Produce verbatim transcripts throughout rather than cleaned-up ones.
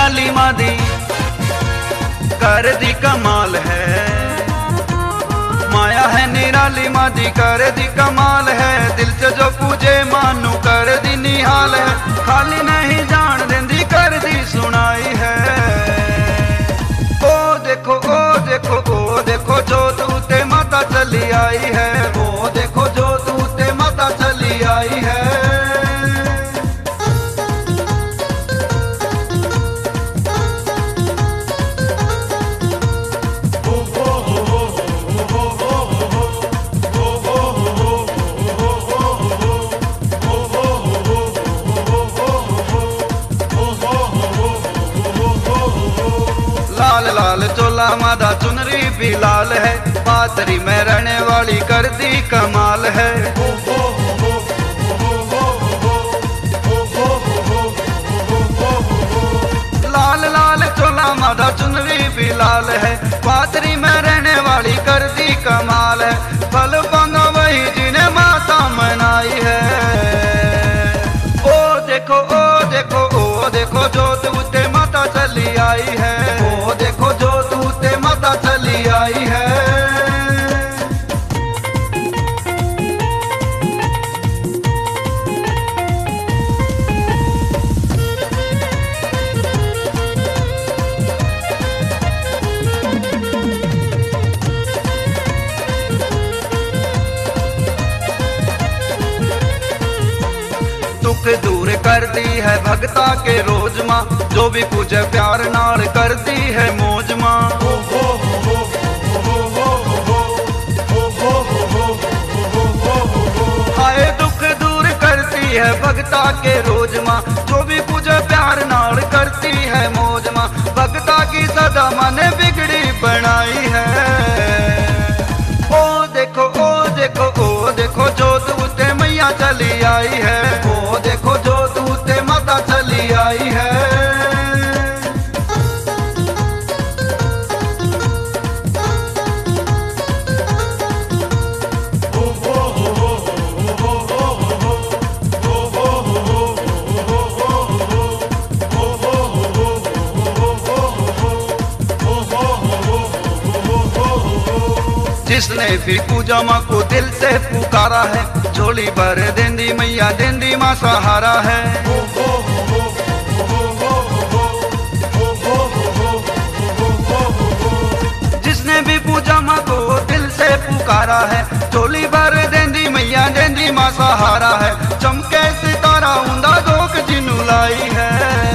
निराली मादी कर दी कमाल है, माया है निराली मादी कर दी कमाल है। दिल से जो पूजे मानू कर दी निहाल है, खाली नहीं जान देंदी कर दी सुनाई है। ओ देखो ओ देखो ओ देखो जो तूते माता चली आई है, ओ देखो जो तूते माता चली आई है। लाल लाल चोला मादा चुनरी भी लाल है, पातरी में रहने वाली कर दी कमाल है। लाल लाल चोला मादा चुनरी भी लाल है, पातरी में रहने वाली कर दी कमाल है। फल पांगा वही जिन्हें माता मनाई है। ओ देखो ओ देखो ओ देखो जो तूते माता चली आई है, ओ देखो जो तूते माता चली आई है। दुख दूर कर दी है भगता के रोज माँ, जो भी पूजे प्यार नाल कर दी है मौज माँ। हाय दुख दूर करती है भगता के रोज माँ, जो भी पूजे प्यार नाल करती है मौज माँ। भगता की सदा मन बिगड़ी बनाई है। ओ देखो ओ देखो ओ देखो जो तूते मैया चली आई है, ओ देखो जो तूते माता चली आई है। जिसने भी पूजा माँ को दिल से पुकारा है, झोली भर देंदी मैया देंदी माँ सहारा है। जिसने भी पूजा माँ को दिल से पुकारा है, झोली भर देंदी मैया देंदी माँ सहारा है। चमके सितारा ऊंदा दोक जिनू लाई है।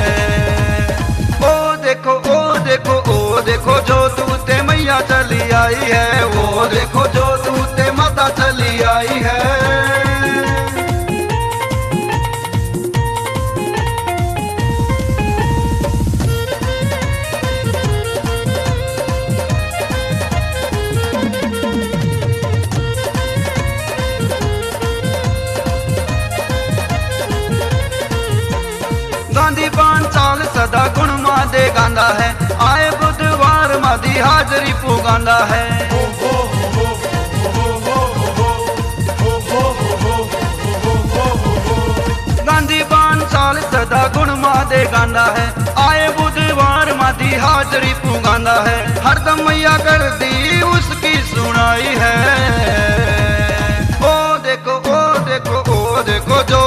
ओ देखो ओ देखो ओ देखो जो तूते मैया चली आई है, वो देखो जो तूते माता चली आई है। गांधी पांच साल सदा गुण माँ दे गांदा है, आए बुधवार मादी हाजरी पुगांदा है। गांधी पांच साल सदा गुण माँ दे गांदा है, आए बुधवार मादी हाजरी पुगांदा है। हरदम मैया कर दी उसकी सुनाई है। ओ देखो ओ देखो ओ देखो जो